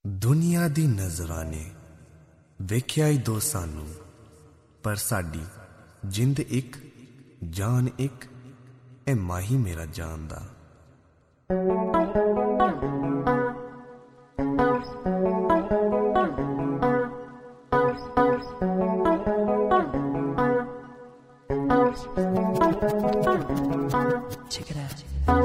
दुनिया दी नजरां ने वेख्या ही दो सानू, पर साडी जिंद एक जान एक, ए माही मेरा जान दा। Check it out.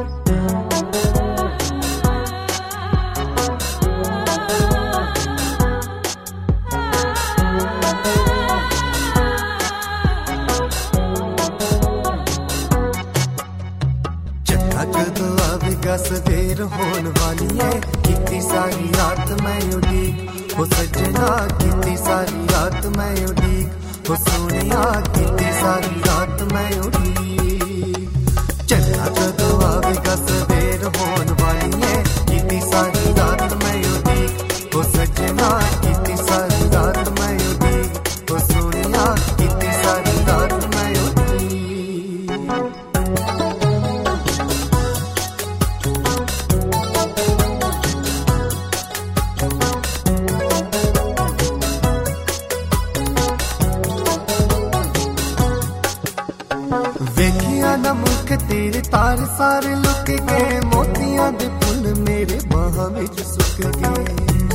जदों आवेगा सवेर होन वाली है, कितनी सारी रात मैं उड़ीक, हो सजना कितनी सारी रात मैं उड़ीक, हो सोनिया कितनी सारी रात मैं उड़ीक। चन्ना जदों आवेगा सवेर होन वाली है, कितनी सारी रात मैं उड़ीक, हो सजना कितनी सारी रात मैं उड़ीक, हो सोनिया कितनी सारी रात मैं उड़ीक। वेखिया ना मुख तेरे तार सारे लुक गए, मोतियां दे फुल मेरे बाहां विच सुक गए।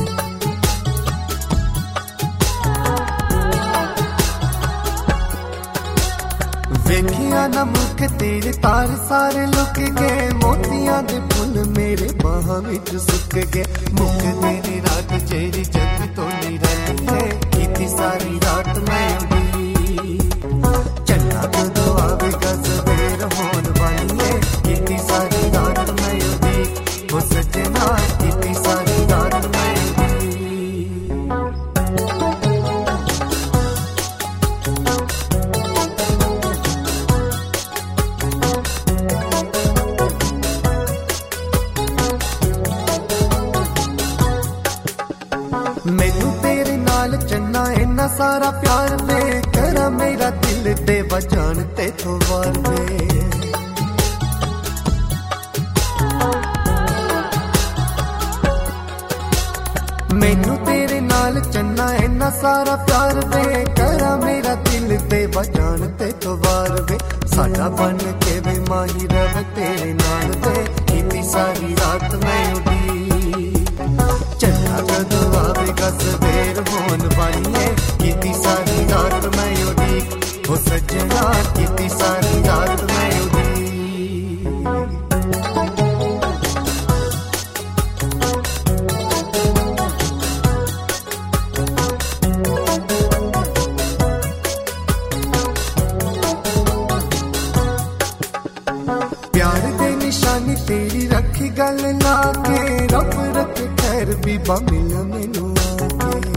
वेखिया ना मुख तेरे तार सारे लुक गए, मोतियां दे फुल मेरे बाहां विच सुक गए। मुख तेरी रात चेरी जग तो नहीं रही है, कितनी सारी रात मैं उड़ी। चन्ना जदों आवेगा सवेर होन वाली है, कितनी सारी रात मैं उड़ी, हो सजना कितनी सारी रात मैं उड़ी। मैनू तेरे नाल चन्ना इन्ना सारा प्यार वे, करा मेरा दिल ते बजान ते तो वार वे। मैनू तेरे नाल चन्ना इन्ना सारा प्यार वे, करा मेरा दिल ते बजान ते तो वार वे। साडा बन के वे माही रव तेरे नाल वे, कितनी सारी रात मैं उड़ी। चन्ना जदों आवेगा सवेर होन वाली है, कितनी सारी रात मैं उड़ी, हो सजना कितनी सारी रात मैं उड़ी। प्यार दे निशानी तेरी रखी गल ला के, रब रख खैर बीबा मिल मैनू आके।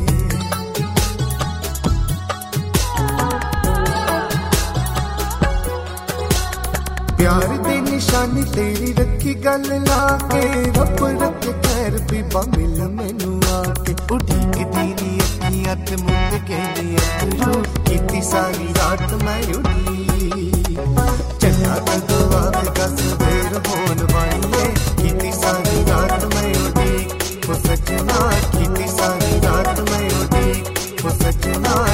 प्यार दी निशानी तेरी रखी गल ला के, रब रख खैर बीबा मिल मैनू आके। उड़ीक तेरी अखियां ते मुंद कहनी अखरू, कितनी सारी रात मैं उड़ी। चन्ना जदों आवेगा सवेर होन वाली है, कितनी सारी रात मैं उड़ी, हो सजना कितनी सारी रात मैं उड़ी, हो सजना